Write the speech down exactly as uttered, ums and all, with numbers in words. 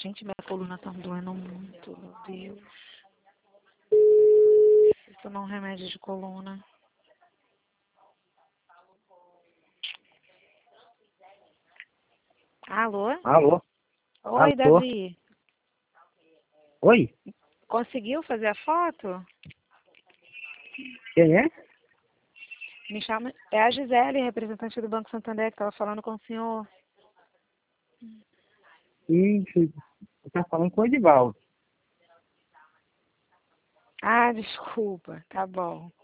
Gente, minha coluna tá doendo muito, meu Deus. Preciso tomar um remédio de coluna. Alô? Alô? Oi, Alô? Davi. Oi? Conseguiu fazer a foto? Quem é? Me chama... É a Gisele, representante do Banco Santander, que estava falando com o senhor. Isso. Você tá falando com o Edivaldo. Ah, desculpa. Tá bom.